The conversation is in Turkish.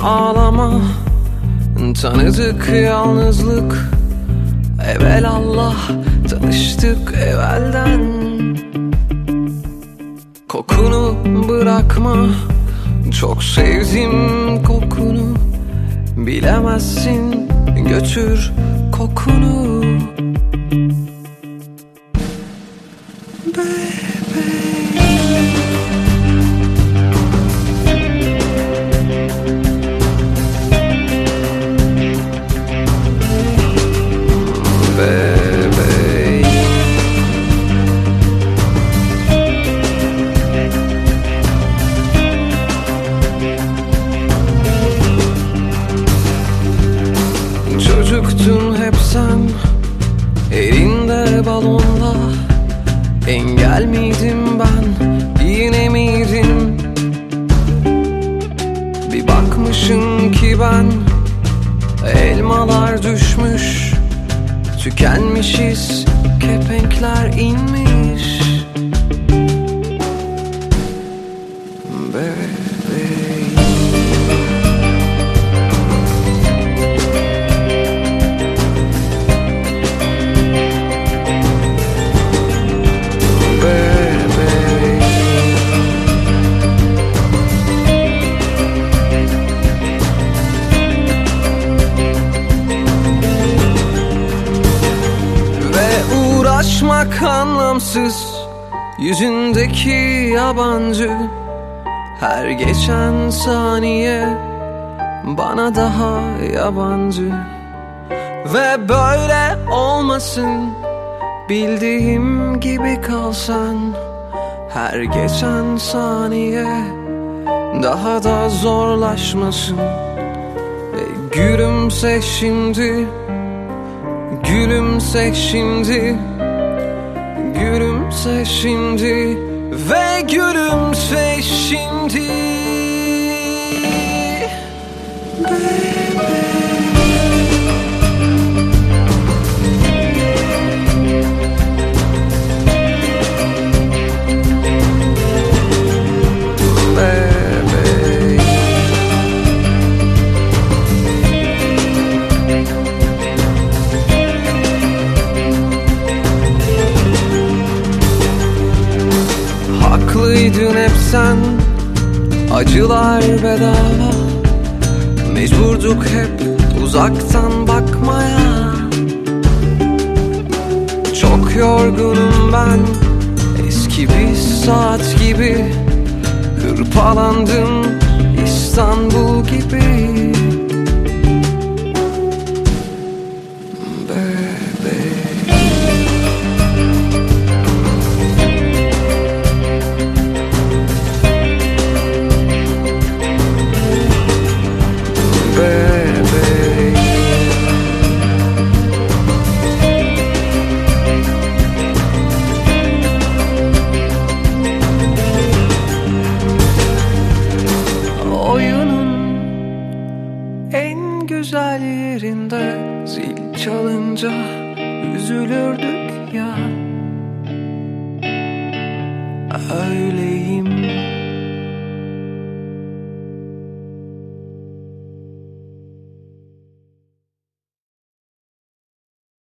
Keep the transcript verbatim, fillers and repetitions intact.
ağlama. Tanıdık yalnızlık, evelallah tanıştık evvelden. Kokunu bırakma, çok sevdim kokunu. Bilemezsin, götür kokunu. Çocuktun hep sen, elinde balonla. Engel miydim ben, yine miydim? Bir bakmışım ki ben, elmalar düşmüş, tükenmişiz, kepenkler inmiş. Bebeğim, uğraşmak anlamsız, yüzündeki yabancı. Her geçen saniye bana daha yabancı. Ve böyle olmasın, bildiğim gibi kalsan. Her geçen saniye daha da zorlaşmasın. E, gülümse şimdi, gülümse şimdi, gülümse şimdi ve gülümse şimdi. Haklıydın hep sen, acılar bedava. Mecburduk hep uzaktan bakmaya. Çok yorgunum ben, eski bir saat gibi. Hırpalandım İstanbul gibi. En güzel yerinde zil çalınca üzülürdük ya.